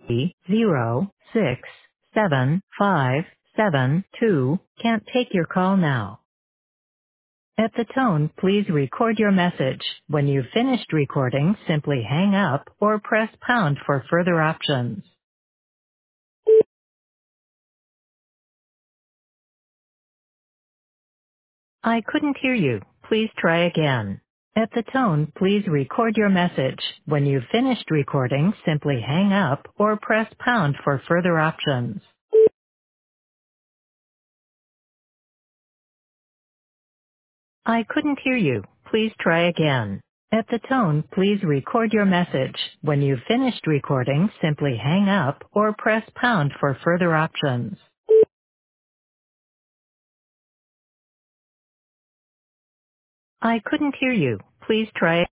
067572 can't take your call now. At the tone, please record your message. When you've finished recording, simply hang up or press pound for further options. I couldn't hear you. Please try again. At the tone, please record your message. When you've finished recording, simply hang up or press pound for further options. I couldn't hear you. Please try again. At the tone, please record your message. When you've finished recording, simply hang up or press pound for further options. I couldn't hear you. Please try